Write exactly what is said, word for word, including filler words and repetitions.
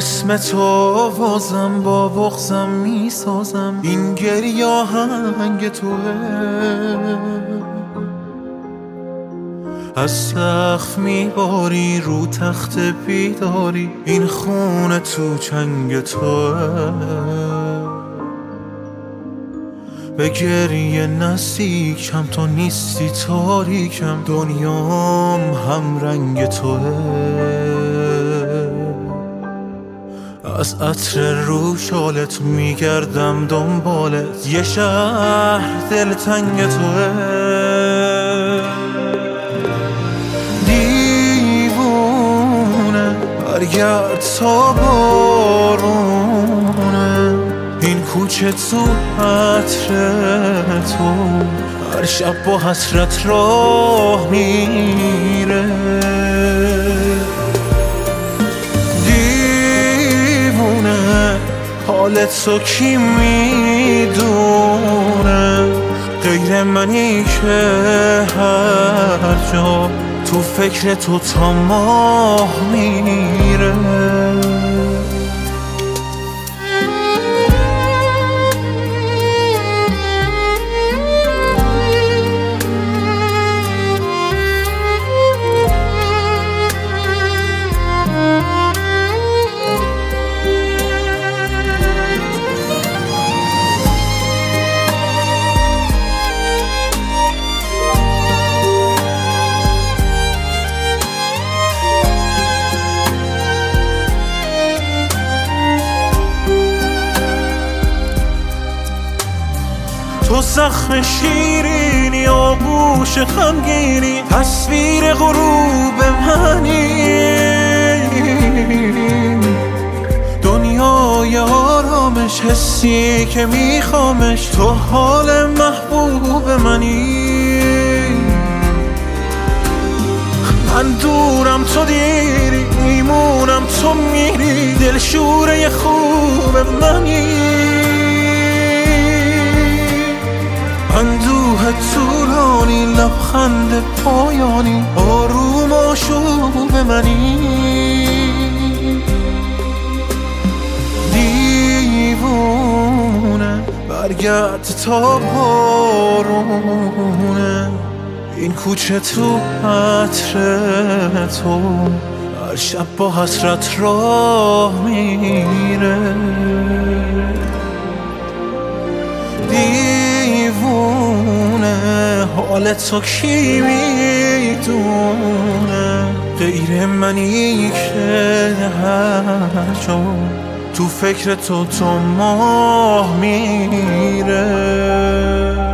اسم تو آوازم با بغضم میسازم، این گریه آهنگ توه. از سقف میباری رو تخت بیداری، این خونه تو چنگ توه. به گریه نزدیکم، تو نیستی تاریکم، دنیام هم رنگ توه. از عطر رو شالت میگردم دنبالت، یه شهر دلتنگ توه. دیوونه برگرد تا بارونه، این کوچه تو عطر تو، هر شب با حسرت راه میره. دیوونه حالت تو کی میدونه، غیر منی که هر جا تو فکر تو تا ماه میره. تو زخم شیرینی، آغوش غمگینی، تصویر غروب منی. دنیای آرامش، حسی که میخوامش، تو حال محبوب منی. من دورم تو دیری، میمونم تو میری، دلشوره خوب منی. اندوه طولانی، لبخند پایانی، آروم آشوب منی. دیوونه برگرد تا بارونه، این کوچه تو عطر تو، هر شب با حسرت راه میره. دیوونه حالت تو کی میدونه، غیر منی که هر جا تو فکر تو تا ماه میره.